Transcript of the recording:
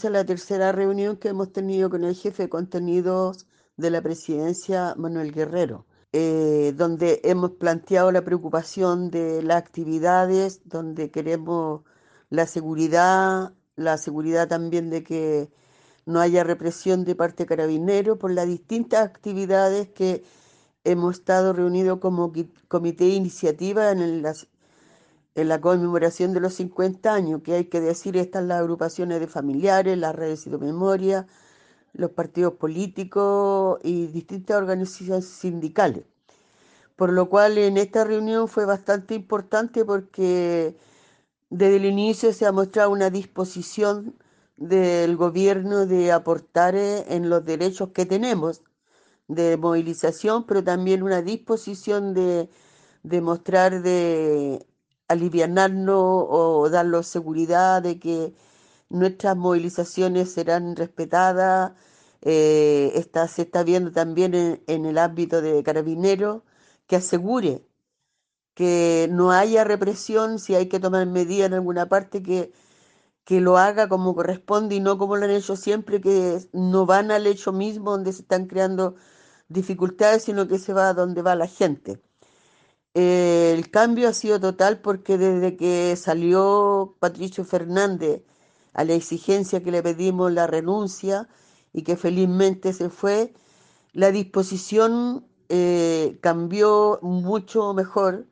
Es la tercera reunión que hemos tenido con el jefe de contenidos de la presidencia, Manuel Guerrero, donde hemos planteado la preocupación de las actividades, donde queremos la seguridad también de que no haya represión de parte de Carabineros por las distintas actividades que hemos estado reunidos como comité de iniciativa en la conmemoración de los 50 años, que hay que decir, están las agrupaciones de familiares, las redes de memoria, los partidos políticos y distintas organizaciones sindicales. Por lo cual en esta reunión fue bastante importante porque desde el inicio se ha mostrado una disposición del gobierno de aportar en los derechos que tenemos de movilización, pero también una disposición de mostrar, de alivianarnos o darnos seguridad de que nuestras movilizaciones serán respetadas. Se está viendo también en el ámbito de carabineros que asegure que no haya represión, si hay que tomar medidas en alguna parte, que lo haga como corresponde y no como lo han hecho siempre, que no van al hecho mismo donde se están creando dificultades, sino que se va a donde va la gente. El cambio ha sido total porque desde que salió Patricio Fernández a la exigencia que le pedimos la renuncia y que felizmente se fue, la disposición cambió mucho mejor